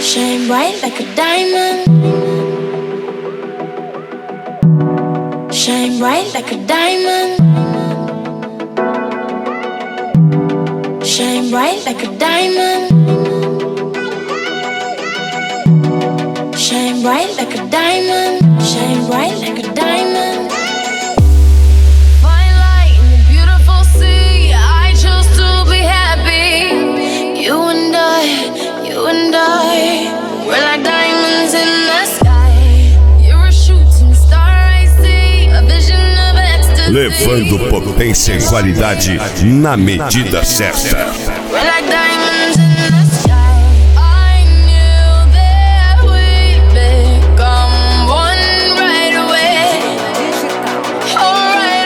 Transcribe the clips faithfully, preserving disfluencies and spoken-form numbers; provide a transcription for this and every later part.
Shine bright like a diamond. Shine bright like a diamond. Shine bright like a diamond. Shine bright like a diamond. Shine bright like a diamond. Fine light in the beautiful sea. I chose to be happy. You and I, you and I, we're like diamonds in the sky. You're a shooting star, I see. A vision of ecstasy. Levando potência e qualidade na medida certa. We're like diamonds in the sky. I knew that we'd become one right away. Oh, right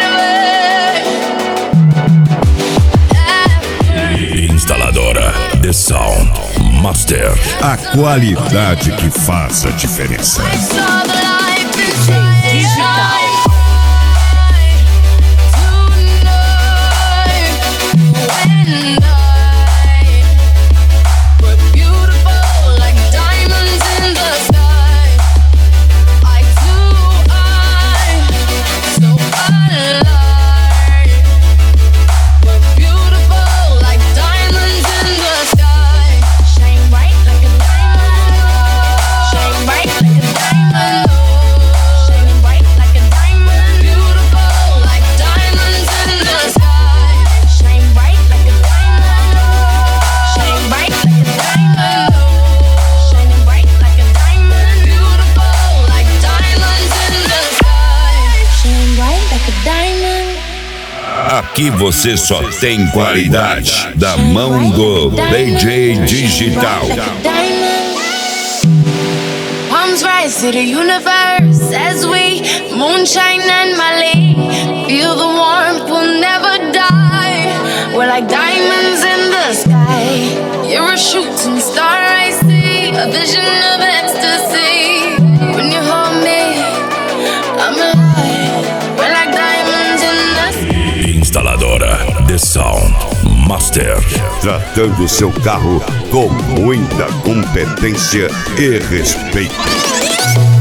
away. Instaladora The Sound Master. A qualidade que faz a diferença. I saw the life inside Digital. Aqui você só tem qualidade da mão do D J Digital. Palms rise to the universe as we moonshine and Mali. Feel the warmth, we'll never die. We're like diamonds in the sky. You're a shooting star, I see. A vision of ecstasy. When you hold me, I'm alive. We're like diamonds in the sky. Instaladora The Sound Master. Tratando seu carro com muita competência e respeito.